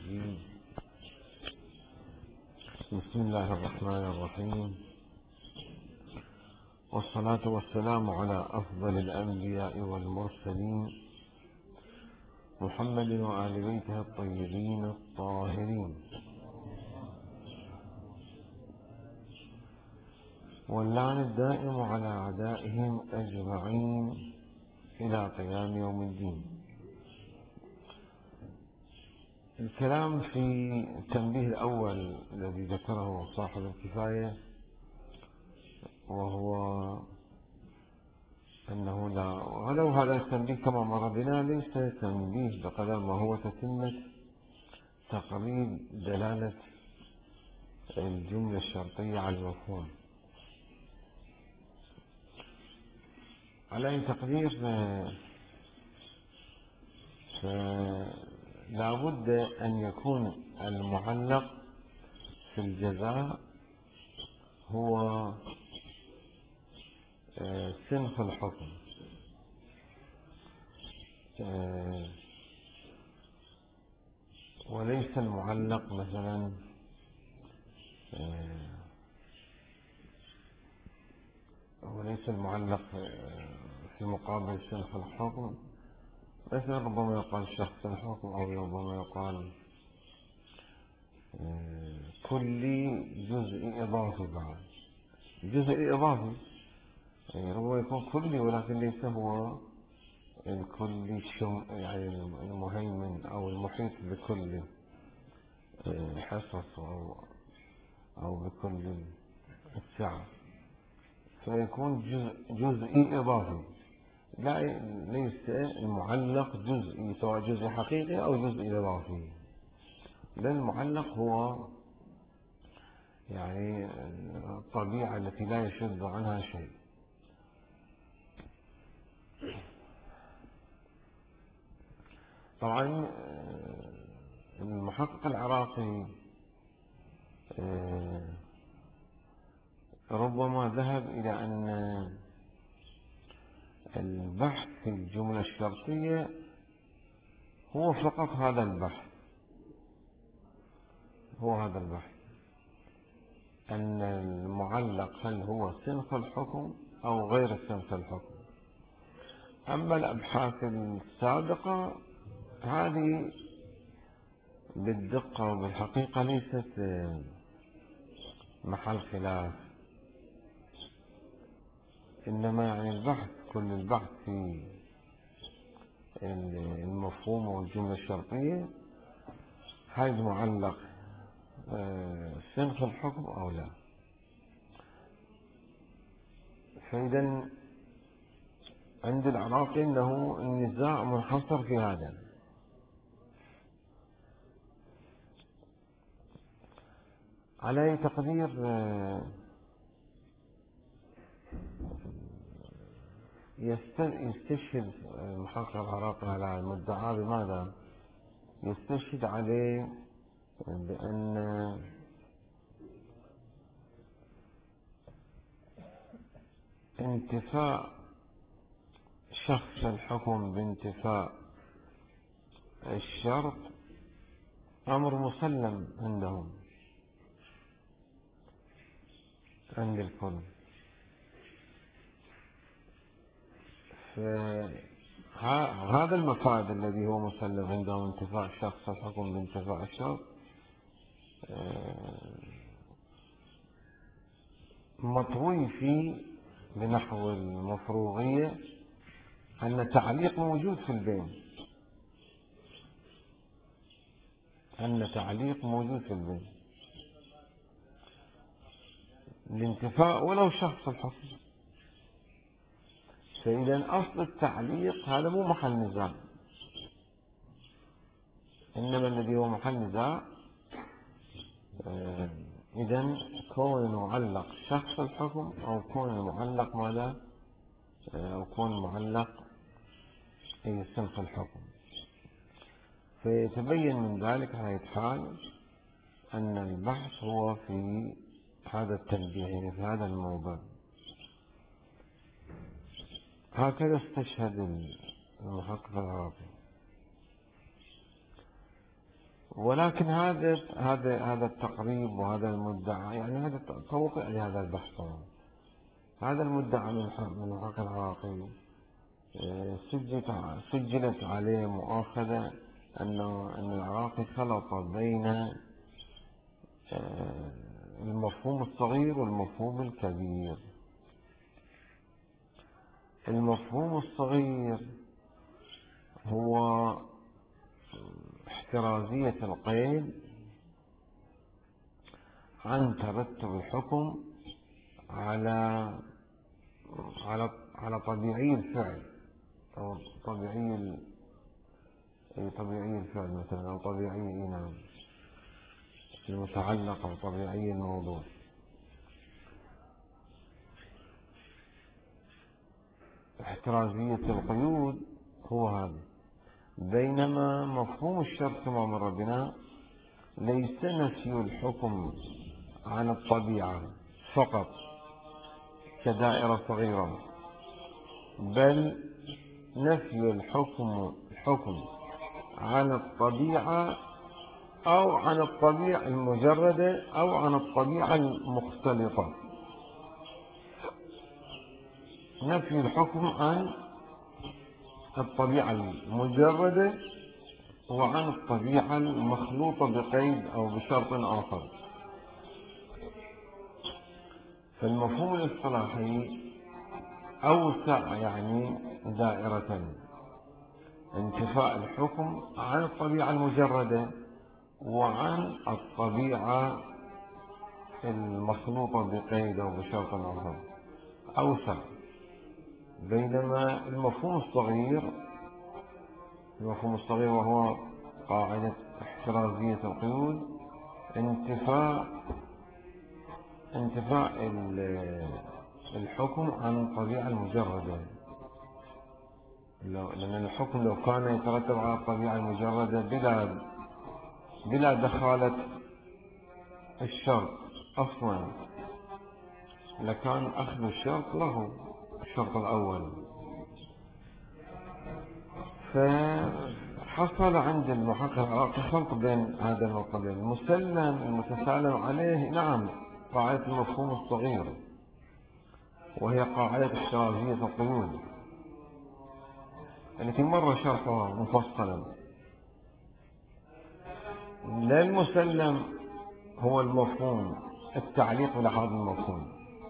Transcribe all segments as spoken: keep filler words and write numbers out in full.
الرجيم. بسم الله الرحمن الرحيم، والصلاة والسلام على أفضل الأنبياء والمرسلين محمد وآل بيته الطيبين الطاهرين، واللعن الدائم على أعدائهم أجمعين إلى قيام يوم الدين. الكلام في التنبيه الأول الذي ذكره صاحب الكفاية، وهو أنه لا ولو هذا التنبيه كما مر بنا ليس تنبيه بقدر ما هو تتمة تقرير دلالة الجملة الشرطية على المفهوم. على أي تقدير فلا بد أن يكون المعلق في الجزاء هو سنخ الحكم، وليس المعلق مثلا وليس المعلق في مقابل سنخ الحكم. مثلا ربما يقال شخص الحكم، أو ربما يقال كلي جزء إضافي. بعد جزء إضافي يعني ربما يكون كلي، ولكن ليس هو الكلي الشم يعني المهيمن أو المحيط بكل حصص أو أو بكل السعة، فيكون جزء جزئي إضافي. لا ليس المعلق جزئي، سواء جزء حقيقي أو جزء إضافي، لأن المعلق هو يعني الطبيعة التي لا يشذ عنها شيء. طبعا المحقق العراقي ربما ذهب إلى أن البحث في الجملة الشرطية هو فقط هذا البحث، هو هذا البحث أن المعلق هل هو سنخ الحكم أو غير سنخ الحكم. أما الأبحاث السابقة هذه بالدقة وبالحقيقة ليست محل خلاف، إنما يعني البحث كل البحث في المفهوم والجملة الشرطية هل معلق سنخ الحكم أو لا. فإذا عند العراقي أنه النزاع منحصر في هذا. على أي تقدير يستشهد المحقق العراقي على المدعى بماذا؟ يستشهد عليه بأن انتفاء شخص الحكم بانتفاء الشرط أمر مسلم عندهم عند الكل. فهذا المفاد الذي هو مسلم عندهم انتفاء شخص الحكم بانتفاء الشرط مطوي فيه بنحو المفروغية أن تعليق موجود في البين، أن تعليق موجود في البين الانتفاء ولو شخص الحكم. فإذا أصل التعليق هذا مو محل نزاع، إنما الذي هو محل نزاع إذن كون المعلق شخص الحكم أو كون المعلق ماذا، أو كون المعلق هي سنخ الحكم. فيتبين من ذلك على الحال أن البحث هو في هذا التنبيه، يعني في هذا الموضوع. هكذا استشهد المحقق العراقي. ولكن هذا هذا هذا التقريب وهذا المدعى، يعني هذا توقع لهذا البحث. هذا المدعى من من الحق العراقي سجلت سجلت عليه مؤاخذة أنه أن العراقي خلط بين المفهوم الصغير والمفهوم الكبير. المفهوم الصغير هو احترازية القيد عن ترتب الحكم على على على طبيعي الفعل أو طبيعي طبيعي الفعل مثلا، أو طبيعي نعم المتعلق، أو طبيعي الموضوع. احترازية القيود هو هذا. بينما مفهوم الشرط كما مر بنا ليس نفي الحكم عن الطبيعة فقط كدائرة صغيرة، بل نفي الحكم الحكم عن الطبيعة أو عن الطبيعة المجردة أو عن الطبيعة المختلطة. نفي الحكم عن الطبيعة المجردة وعن الطبيعة المخلوطة بقيد أو بشرط آخر. فالمفهوم الاصطلاحي أوسع يعني دائرة، انتفاء الحكم عن الطبيعة المجردة وعن الطبيعة المخلوطة بقيد أو بشرط آخر أوسع. بينما المفهوم الصغير المفهوم الصغير وهو قاعدة احترازية القيود انتفاء انتفاء الحكم عن الطبيعة المجردة. لأن الحكم لو كان يترتب على الطبيعة المجردة بلا بلا دخالة الشرط أصلا لكان أخذ الشرط له الشرط الأول. فحصل عند المحقق العراقي خلط بين هذا المقابل. المسلم المتسالم عليه نعم قاعدة المفهوم الصغير، وهي قاعدة احترازية القيود التي مر شرحها مفصلا. لا المسلم هو المفهوم التعليق بلحاظ المفهوم.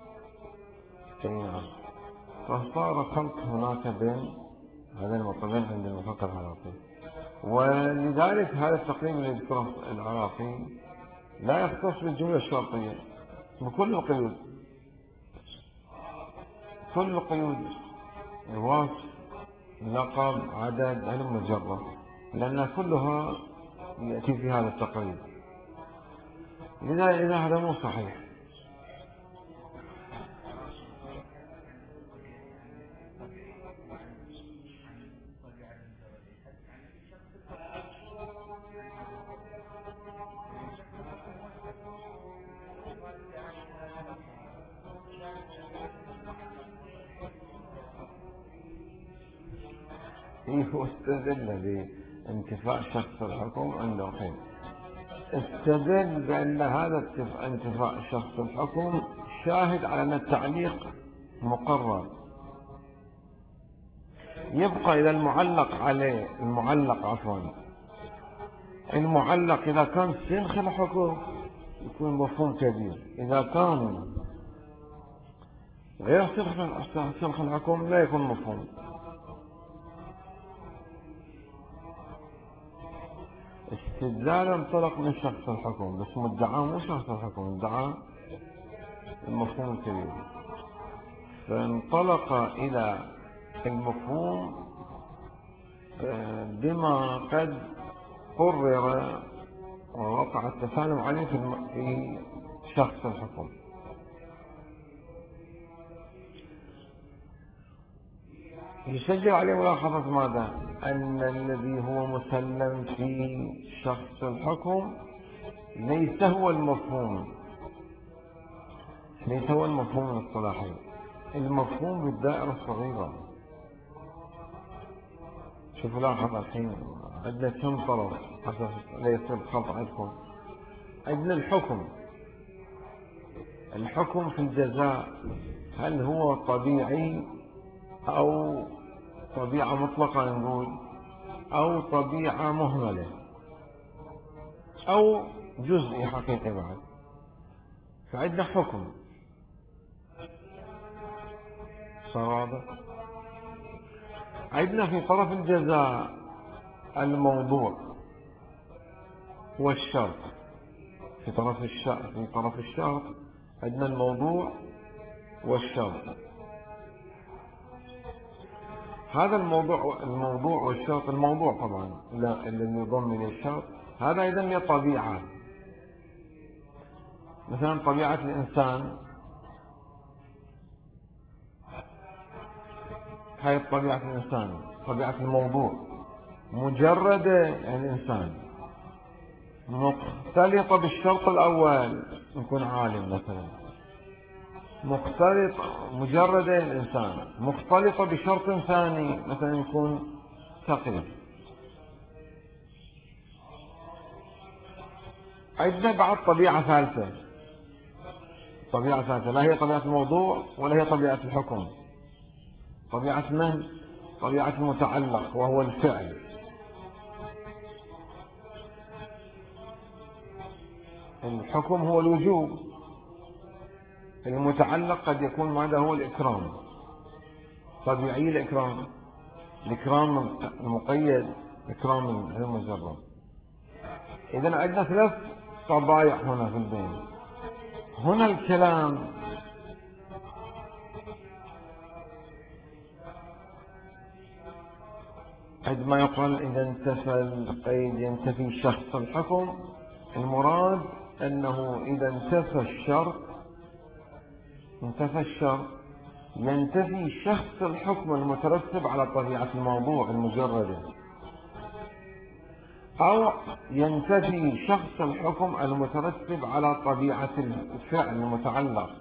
نعم. فصار خلط هناك بين هذا المطلبين عند المفكر العراقي، ولذلك هذا التقريب اللي يذكره العراقي لا يختص بالجملة الشرطية، بكل القيود، كل القيود، الوصف، لقب، عدد، علم مجرد، لأن كلها يأتي في هذا التقريب. لذلك هذا مو صحيح. هو استدل بانتفاء شخص الحكم عند الحين، استدل بأن هذا انتفاء شخص الحكم شاهد على أن التعليق مقرر. يبقى إذا المعلق عليه المعلق عفوا المعلق إذا كان سنخ الحكم يكون مفهوم كبير، إذا كان غير سنخ الحكم لا يكون مفهوم. استدلال انطلق من شخص الحكم، بس مدعاه مو شخص الحكم، مدعاه المفهوم الكبير، فانطلق إلى المفهوم بما قد قرر ووقع التسالم عليه في شخص الحكم. يسجل عليه ملاحظة ماذا؟ أن الذي هو مسلم في شخص الحكم ليس هو المفهوم، ليس هو المفهوم الاصطلاحي، المفهوم بالدائرة الصغيرة. شوفوا لاحظ الحين عندنا كم طرف حسب لا يصير خلط عندكم. عندنا الحكم. الحكم في الجزاء هل هو طبيعي أو طبيعة مطلقة نقول، أو طبيعة مهملة، أو جزئي حقيقي بعد. فعندنا حكم صواب. عندنا في طرف الجزاء الموضوع والشرط. في طرف الشرط في طرف الشرط عندنا الموضوع والشرط. هذا الموضوع الموضوع والشرط، الموضوع طبعا لا الذي يضم الى الشرط، هذا ايضا له طبيعه. مثلا طبيعه الانسان، هاي طبيعه الانسان، طبيعه الموضوع مجرد الانسان مختلطه بالشرط الاول يكون عالم مثلا، مختلط مجرد الانسان مختلطه بشرط ثاني مثلا يكون ثقيل. عندنا بعد طبيعة ثالثة، طبيعة ثالثة لا هي طبيعة الموضوع ولا هي طبيعة الحكم. طبيعة من؟ طبيعة المتعلق وهو الفعل. الحكم هو الوجوب، المتعلق قد يكون ماذا؟ هو الإكرام. طبيعي الإكرام، الإكرام المقيد، إكرام غير مجرد. إذن عندنا ثلاث طبائع هنا في البين. هنا الكلام عندما يقال إذا انتفى القيد ينتفي شخص الحكم، المراد أنه إذا انتفى الشرط انتفى الشرط ينتفي شخص الحكم المترتب على طبيعة الموضوع المجردة، أو ينتفي شخص الحكم المترتب على طبيعة الفعل المتعلق.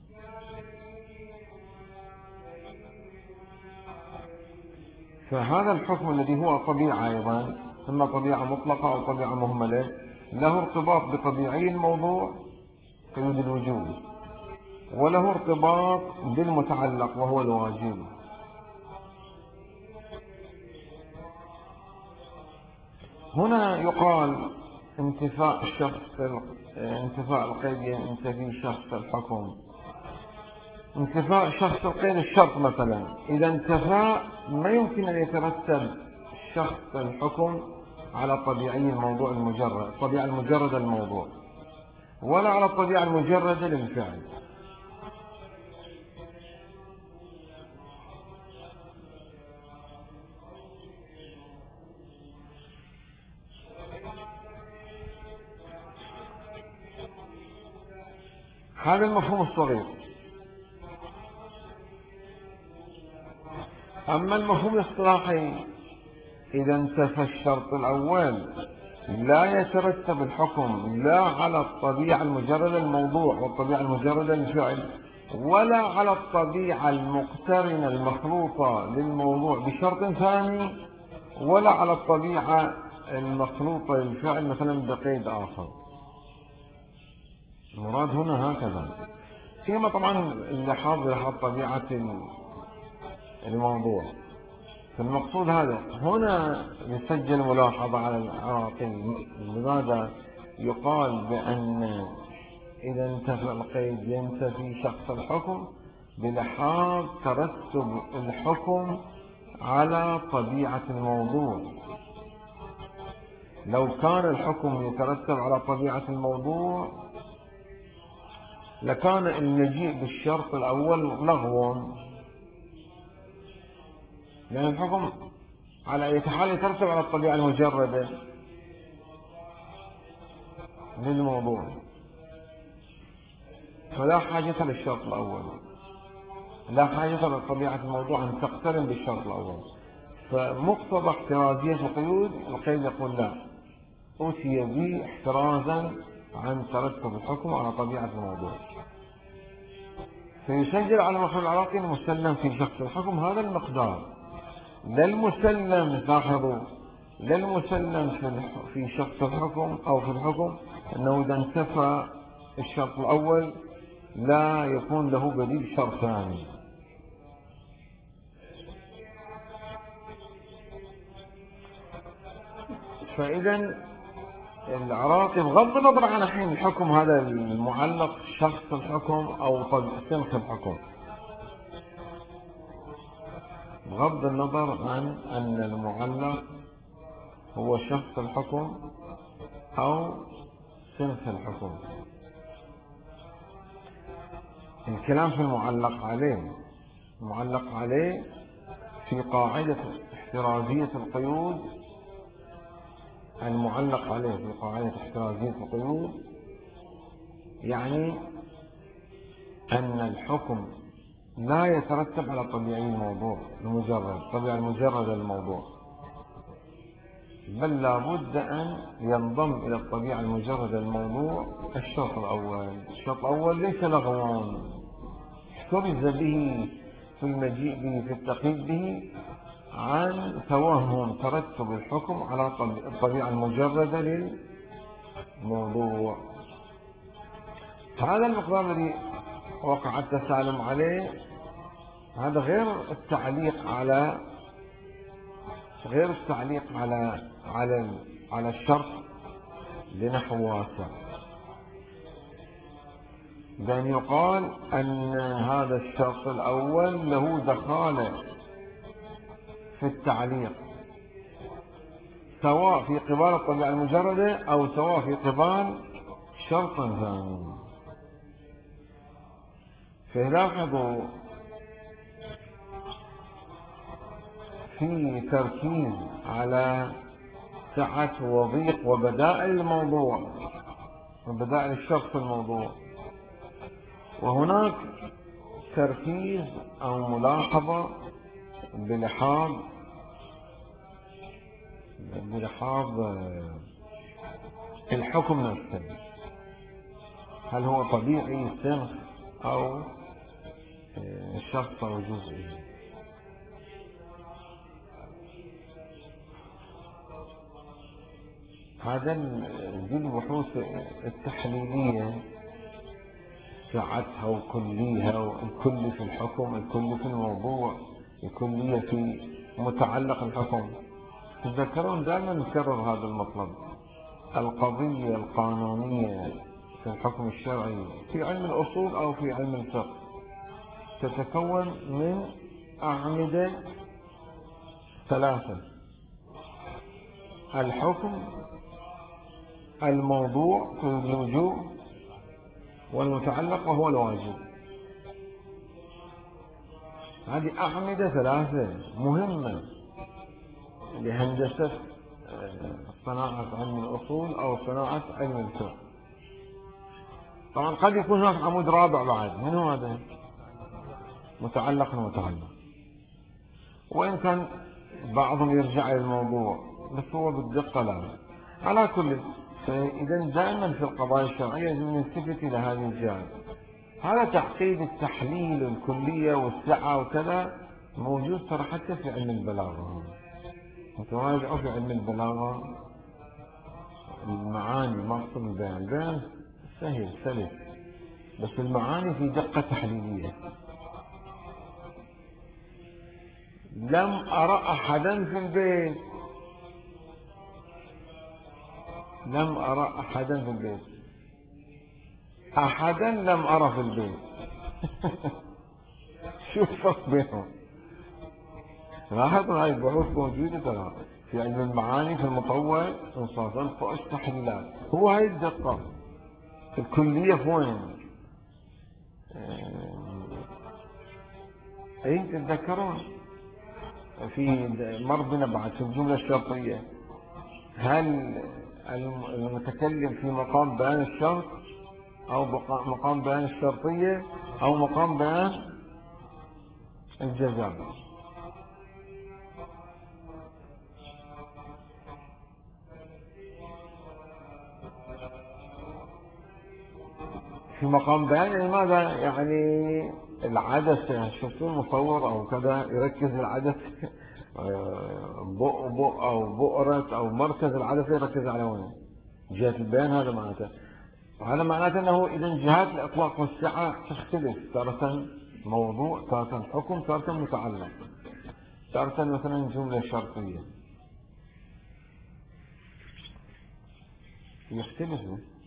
فهذا الحكم الذي هو طبيعة أيضا، إما طبيعة مطلقة أو طبيعة مهملة، له ارتباط بطبيعي الموضوع قيود الوجوب، وله ارتباط بالمتعلق وهو الواجب. هنا يقال انتفاء الشخص انتفاء القيد ينتفي شخص الحكم. انتفاء شخص القيد الشرط مثلا، إذا انتفى ما يمكن أن يترتب شخص الحكم على طبيعي الموضوع المجرد، الطبيعة المجردة للموضوع، ولا على الطبيعة المجردة للفعل. هذا المفهوم الصغير. أما المفهوم الاصطلاحي، إذا انتفى الشرط الأول لا يترتب الحكم لا على الطبيعة المجردة للموضوع والطبيعة المجردة للفعل، ولا على الطبيعة المقترنة المخلوطة للموضوع بشرط ثاني، ولا على الطبيعة المخلوطة للفعل مثلا بقيد آخر. المراد هنا هكذا، فيما طبعا اللحاظ لحاظ طبيعة الموضوع. فالمقصود هذا. هنا نسجل ملاحظة على العراقي، لماذا يقال بأن إذا انتفى القيد ينتفي شخص الحكم بلحاظ ترتب الحكم على طبيعة الموضوع. لو كان الحكم يترتب على طبيعة الموضوع لكان المجيء بالشرط الأول لغو، لأن الحكم على أي حال يترتب على الطبيعة المجردة للموضوع، فلا حاجة للشرط الأول، لا حاجة لطبيعة الموضوع أن تقترن بالشرط الأول. فمقتضى احترازية القيود القيد يقول لا، أتي به احترازا عن ترتب الحكم على طبيعة الموضوع. فيسجل على مفهوم العراقي المسلم في شخص الحكم هذا المقدار، لا المسلم لاحظوا لا المسلم في شخص الحكم أو في الحكم أنه إذا انتفى الشرط الأول لا يكون له بديل شرط ثاني. فإذا العراقي بغض النظر عن الحين الحكم هذا المعلق شخص الحكم أو سنخ الحكم، بغض النظر عن أن المعلق هو شخص الحكم أو سنخ الحكم، الكلام في المعلق عليه. المعلق عليه في قاعدة احترازية القيود، المعلق عليه في قاعدة احترازية القيود يعني أن الحكم لا يترتب على طبيعي الموضوع المجرد، طبيعة المجرد الموضوع، بل لابد أن ينضم إلى الطبيعة المجردة الموضوع الشرط الأول. الشرط الأول ليس لغوا، احترز به في المجيء به في التقييد به عن توهم ترتب الحكم على الطبيعة المجردة للموضوع. هذا المقدار الذي وقع التسالم عليه هذا غير التعليق على غير التعليق على على على الشرط لنحو واسع، بأن يقال أن هذا الشرط الأول له دخالة في التعليق سواء في قبال الطبيعة المجردة أو سواء في قبال شرط ثاني. فلاحظوا في تركيز على سعة وضيق وبدائل الموضوع وبدائل الشخص الموضوع، وهناك تركيز أو ملاحظة بلحاظ بلحاظ الحكم نفسه، هل هو طبيعي سنخ أو شخص أو جزئي. هذا دي البحوث التحليلية سعتها وكليها، والكل في الحكم، الكل في الموضوع، الكلية في متعلق الحكم. تذكرون دائما نكرر هذا المطلب، القضية القانونية في الحكم الشرعي في علم الأصول أو في علم الفقه تتكون من أعمدة ثلاثة: الحكم، الموضوع في الوجوب، والمتعلق وهو الواجب. هذه أعمدة ثلاثة مهمة لهندسة صناعة علم الأصول أو صناعة علم الفقه. طبعا قد يكون هناك عمود رابع بعد، من هو هذا؟ متعلق المتعلق، وإن كان بعضهم يرجع للموضوع بس هو بالدقة لا. على كل، فإذا دائما في القضايا الشرعية نلتفت إلى هذه الجانب. هذا تعقيد التحليل الكلية والسعة وكذا موجود ترى حتى في علم البلاغة. متراجعوا في علم البلاغة المعاني، مقصد البيان، البيان سهل سلس، بس المعاني في دقة تحليلية. لم أرى أحدا في البيت لم أرى أحدا في البيت أحدا لم أرى في البيت شوف فرق بينهم. لاحظوا هاي البحوث موجودة ترى في علم المعاني في المطول انصافا فوق التحليلات. هو هاي الدقة الكلية وين؟ ايه تتذكرون في مر بنا بعد في الجملة الشرطية، هل المتكلم في مقام بيان الشرط أو مقام بيان الشرطية أو مقام بيان الجزاء؟ في مقام بيان لماذا؟ يعني العدسة، يعني شفتوا المصور أو كذا يركز العدسة بؤبؤ أو بؤرة أو مركز العدسة يركز على وين؟ جهة البيان. هذا معناته، وهذا معناته أنه إذا جهات الإطلاق والسعة تختلف، تارة موضوع، تارة حكم، تارة متعلق، تارة مثلا جملة شرطية يختلف.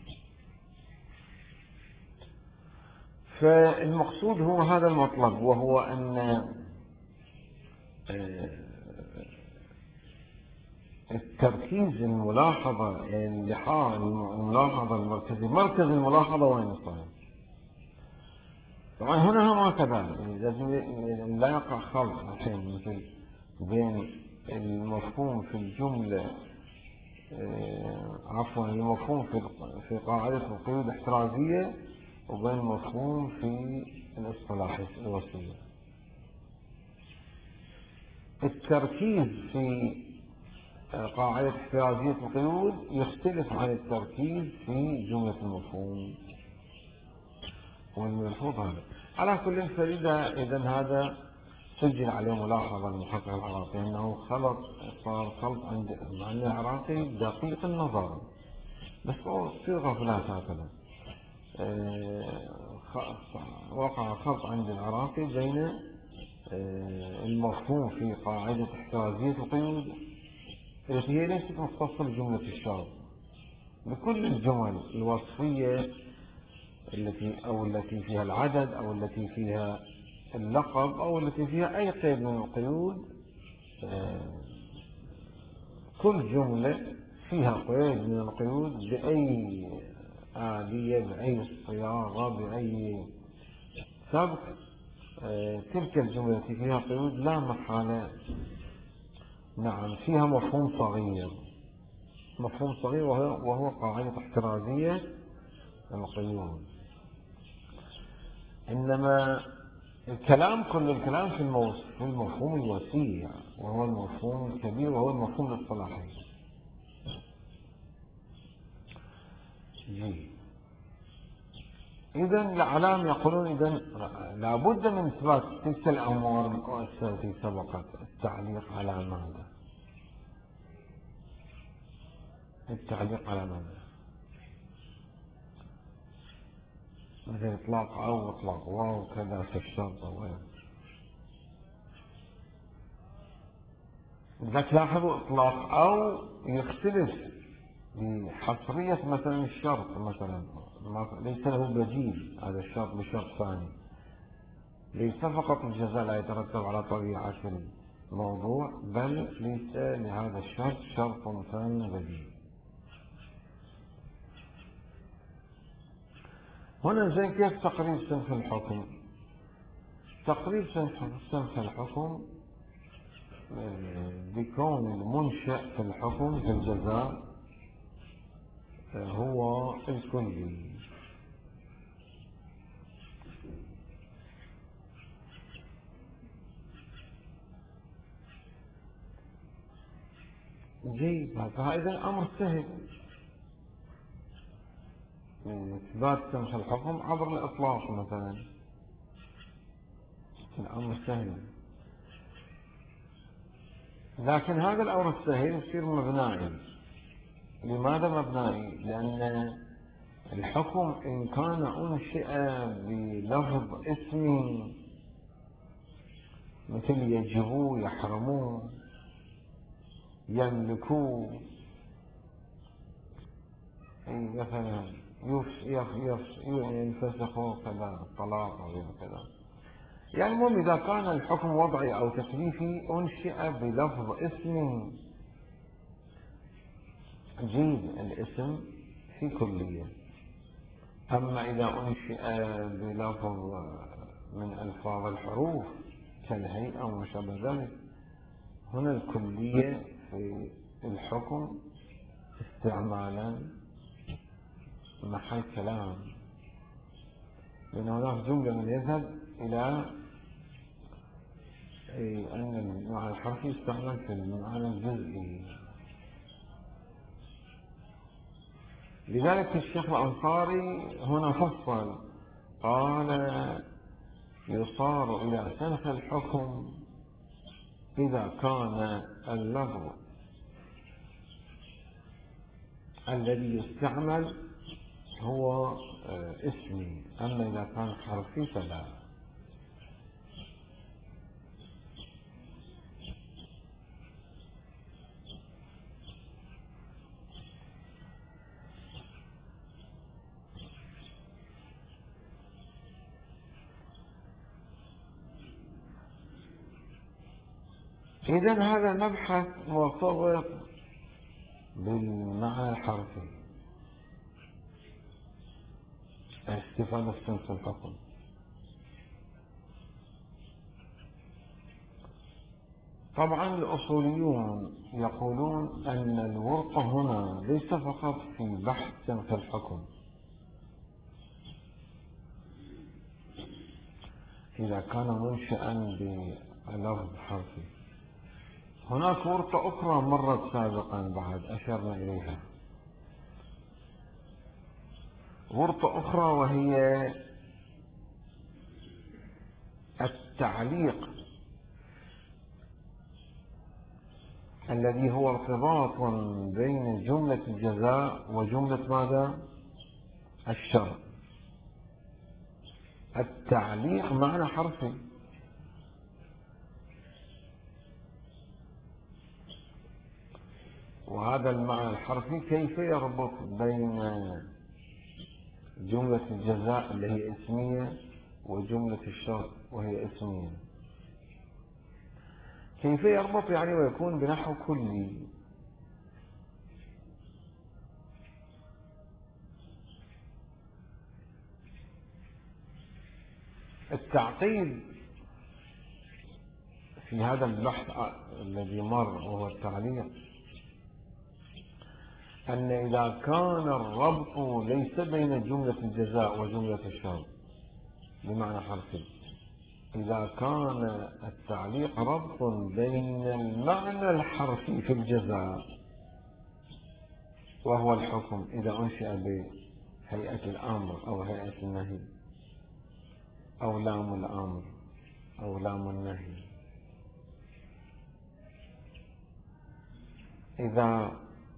فالمقصود هو هذا المطلب، وهو أن التركيز، الملاحظة، اللحاء، الملاحظة المركزية، مركز الملاحظة وين صار؟ طبعا هنا هم كذلك، لازم لا يقع خلط الحين مثل بين المفهوم في الجملة، عفوا المفهوم في في قاعدة القيود الاحترازية وبين المفهوم في الاصطلاح الوصية. التركيز في قاعدة احترازية القيود يختلف عن التركيز في جملة المفهوم والملحوظ. هذا على كل فريدة. إذا هذا سجل عليه ملاحظة المحقق العراقي أنه خلط، صار خلط عند مع العراقي دقيق النظر، بس في غفلات هكذا. وقع خلط عند العراقي بين المفهوم في قاعدة احترازية القيود التي هي ليست مختصة بجملة الشرط، بكل الجمل الوصفية التي أو التي فيها العدد أو التي فيها اللقب أو التي فيها أي قيد من القيود. كل جملة فيها قيد من القيود بأي آلية، بأي صياغة، بأي سبق، تلك الجملة التي فيها قيود لا محالة نعم فيها مفهوم صغير، مفهوم صغير وهو, وهو قاعدة احترازية القيود. إنما الكلام، كل الكلام في المفهوم الوسيع وهو المفهوم الكبير وهو المفهوم الاصطلاحي. إذا الأعلام يقولون إذا لابد من إثبات تلك الأمور التي سبقت. التعليق على ماذا؟ التعليق على ماذا؟ مثل إطلاق أو إطلاق واو كذا في الشرط وغيره. إذا تلاحظوا إطلاق أو يختلف بحصرية مثلا الشرط، مثلا ليس له بديل هذا الشرط بشرط ثاني، ليس فقط الجزاء لا يترتب على طبيعة الموضوع، بل ليس لهذا الشرط شرط ثاني بديل. هنا زي كيف تقريب سنخ الحكم؟ تقريب سنخ الحكم بكون المنشأ في الحكم في الجزاء هو الكلي. جيد، فإذا أمر سهل إثبات سنخ الحكم عبر الإطلاق مثلا، الأمر سهل. لكن هذا الأمر السهل يصير مبنائي. لماذا مبنائي؟ لأن الحكم إن كان أنشئ بلفظ اسمي مثل يجبوا، يحرموا، يملكوا، مثلا ينفسخوا كذا، طلاق أو كذا، يعني المهم إذا كان الحكم وضعي أو تكليفي أنشئ بلفظ اسم، جيد الاسم في كلية. أما إذا أنشئ بلفظ من ألفاظ الحروف كالهيئة وما شابه ذلك، هنا الكلية في الحكم استعمالا محل كلام، لأن هناك جملة من يذهب إلى أن المعنى الحرفي يستعمل في المعنى الجزئي. لذلك الشيخ الأنصاري هنا فصل، قال يصار إلى سنخ الحكم إذا كان اللفظ الذي يستعمل هو اسمي، أما إذا كان حرفي فلا. إذن هذا المبحث مرتبط بالمعنى الحرفي، استفادة صنف الحكم. طبعا الأصوليون يقولون أن الورط هنا ليس فقط في بحث صنف الحكم، إذا كان منشأ بلفظ حرفي. هناك ورطة أخرى مرت سابقا بعد أشرنا إليها، ورطة أخرى وهي التعليق الذي هو ارتباط بين جملة الجزاء وجملة ماذا؟ الشرط. التعليق معنى حرفي، وهذا المعنى الحرفي كيف يربط بين جملة الجزاء اللي هي اسمية وجملة الشرط وهي اسمية؟ كيف يربط يعني ويكون بنحو كلي؟ التعقيد في هذا البحث الذي مر وهو التعليق أن إذا كان الربط ليس بين جملة الجزاء وجملة الشرط بمعنى حرفي، إذا كان التعليق ربط بين المعنى الحرفي في الجزاء وهو الحكم إذا أنشئ بهيئة الأمر أو هيئة النهي أو لام الأمر أو لام النهي، إذا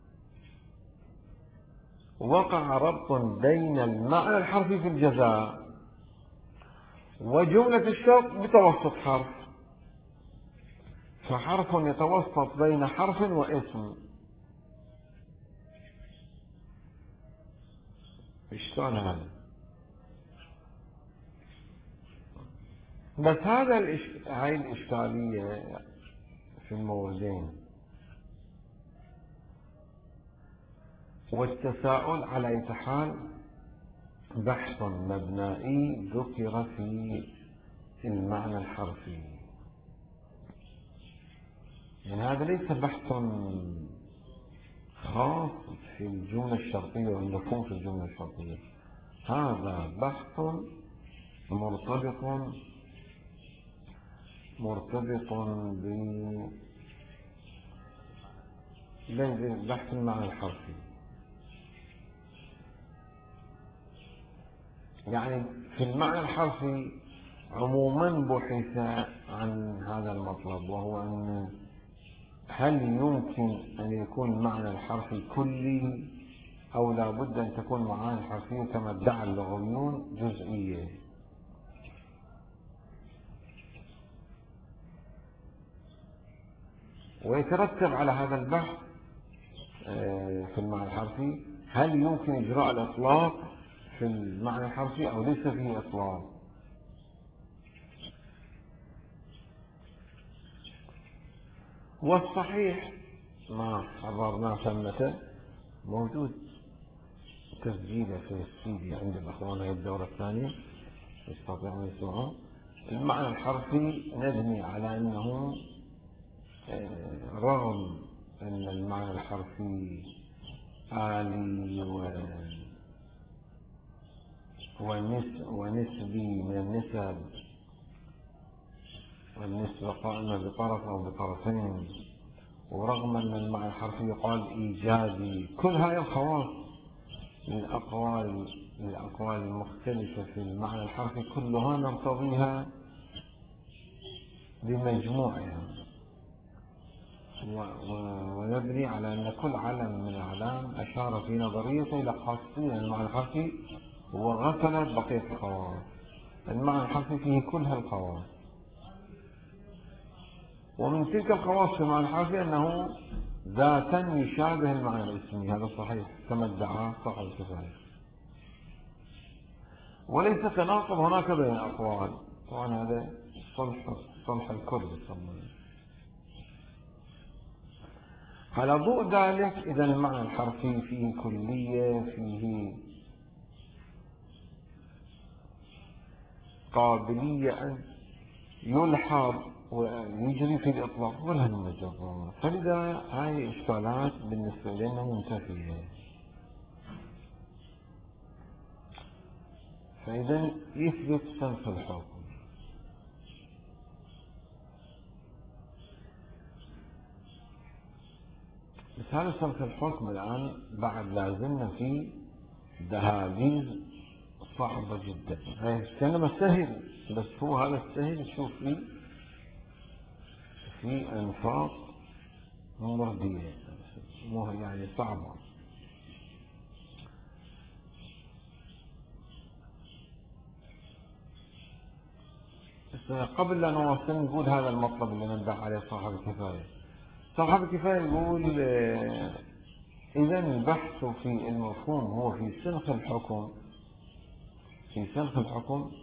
وقع ربط بين المعنى الحرفي في الجزاء وجملة الشرط بتوسط حرف، فحرف يتوسط بين حرف واسم، اشتغل هذا. بس هذا الإش... هاي الإشكالية في الموردين، والتساؤل على أي حال بحث مبنائي ذكر في المعنى الحرفي. يعني هذا ليس بحث خاص في الجملة الشرطية والمفهوم في الجملة الشرطية، هذا بحث مرتبط مرتبط ببحث المعنى الحرفي. يعني في المعنى الحرفي عموما بحث عن هذا المطلب، وهو أن هل يمكن أن يكون المعنى الحرفي كلي أو لا بد أن تكون معاني الحرفية كما ادعى اللغويون جزئية. ويترتب على هذا البحث في المعنى الحرفي هل يمكن إجراء الإطلاق في المعنى الحرفي أو ليس فيه إطلاق. والصحيح ما حضرناه ثمة موجود تسجيله في السيدي عند الأخوان هي الدورة الثانية يستطيعون يسمعون. المعنى الحرفي نبني على أنه رغم أن المعنى الحرفي آلي ونسبي من النسب، والنسبة قائمة بطرف أو بطرفين، ورغم أن المعنى الحرفي يقال إيجابي، كل هاي الخواص الأقوال الأقوال المختلفة في المعنى الحرفي كلها نرتضيها بمجموعها. ويبني على أن كل علم من الأعلام أشار في نظريته إلى خاصية. المعنى الحرفي هو غسلت بقية الخواص. المعنى الحرفي فيه كل هالخواص، ومن تلك الخواص في المعنى الحرفي أنه ذاتا يشابه المعنى الاسمي. هذا صحيح كما ادعى صاحب الكفاية، وليس تناقض هناك بين أقوال. طبعا هذا صلح صلح الكل يسمونه. على ضوء ذلك إذا المعنى الحرفي فيه كلية، فيه قابلية أن يلحظ ويجري في الإطلاق ولا المجرد. فلذا هاي إشكالات بالنسبة لنا منتفية. فإذا يثبت سلف الحكم. بس هذا سلف الحكم الآن بعد لازلنا في دهاليز صعبة جدا. هاي كلمة سهل، بس هو هذا السهل تشوف فيه في أنفاق مردية، مو يعني صعبة. بس قبل لا نواصل نقول هذا المطلب اللي نبدأ عليه صاحب الكفاية. صاحب الكفاية يقول إذا البحث في المفهوم هو في سلخ الحكم، في سلخ الحكم.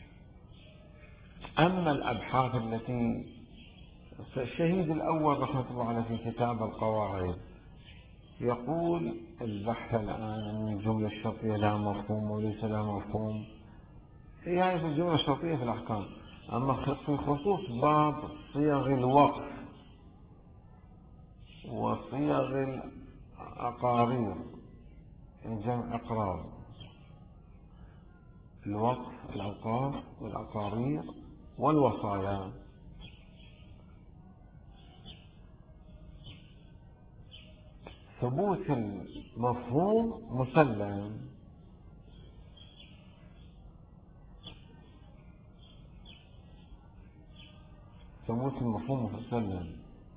أما الأبحاث التي الشهيد الأول رحمة الله عليه في كتاب القواعد يقول البحث الآن أن الجملة الشرطية لها مفهوم وليس لها مفهوم. هي هاي في الجملة الشرطية في الأحكام. أما في خصوص باب صيغ الوقف وصيغ الأقارير، جمع أقرار، الوقف، الأوقاف والأقارير والوصايا، ثبوت المفهوم مسلم. ثبوت المفهوم مسلم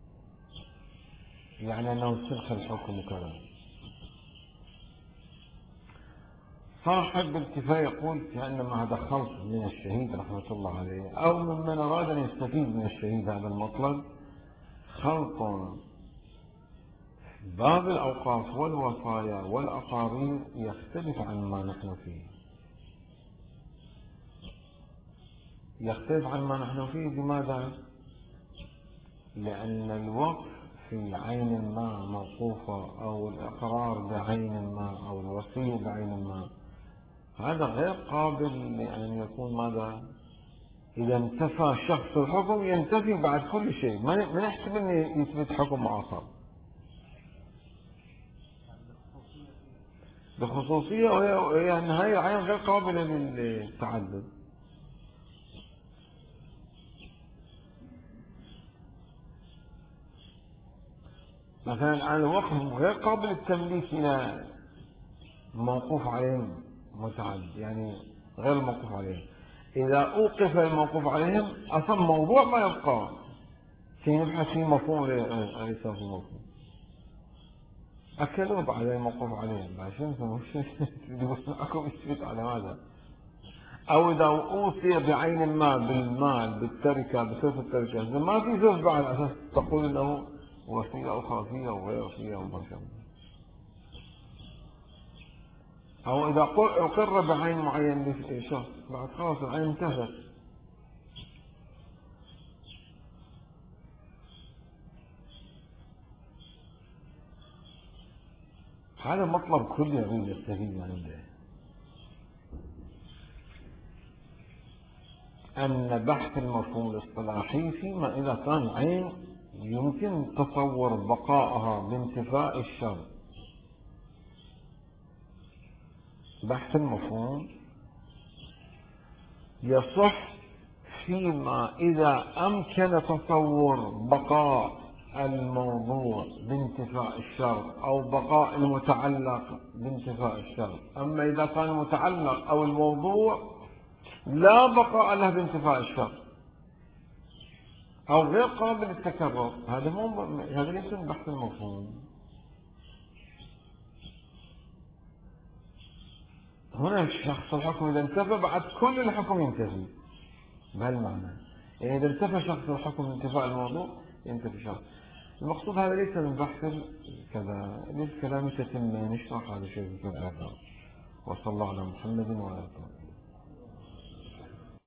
يعني أنه سلخ الحكم كذا. صاحب الكفاية يقول كأنما هذا خلط من الشهيد رحمة الله عليه أو ممن أراد أن يستفيد من الشهيد هذا المطلب، خلط باب الأوقاف والوصايا والأقارير يختلف عن ما نحن فيه. يختلف عن ما نحن فيه لماذا؟ لأن الوقف في عين ما موقوفة أو الإقرار بعين ما أو الوصية بعين ما، هذا غير قابل لأن يكون ماذا؟ إذا انتفى شخص الحكم ينتفي بعد كل شيء، ما نحسب أن يثبت حكم آخر بخصوصية، يعني هاي عين غير قابلة للتعدد. مثلا على الوقف غير قابل للتمليك إلى موقوف عليهم متعدد، يعني غير الموقوف عليهم. إذا أوقف الموقوف عليهم أصلا موضوع ما يبقى كي نبحث في مفهوم ليس في مفهوم. أكلوا بعد الموقوف عليهم عشان معكم يثبت على ماذا؟ أو إذا أوصي بعين ما بالمال بالتركة بصرف التركة ما في صرف بعد أساس تقول إنه وصية أو خافية وغير وصية وبرشا. أو إذا أقر بعين معين لشخص بعد خلاص العين انتهت. هذا مطلب كل يريد يستفيد من عنده، أن بحث المفهوم الاصطلاحي فيما إذا كان عين يمكن تصور بقائها بانتفاء الشر. بحث المفهوم يصح فيما إذا أمكن تصور بقاء الموضوع بانتفاء الشر أو بقاء المتعلق بانتفاء الشر. أما إذا كان المتعلق أو الموضوع لا بقاء له بانتفاء الشر أو غير قابل للتكرر، هذا مو هذا ليس من بحث المفهوم. هنا شخص الحكم إذا انتفى بعد كل الحكم ينتفي بهالمعنى. يعني إذا انتفى شخص الحكم انتفاء الموضوع ينتفي شخص. المقصود هذا ليس من بحث كذا، للكلام تتم نشرح هذا الشيء في الآخر. وصلى الله على محمد وعلى آله.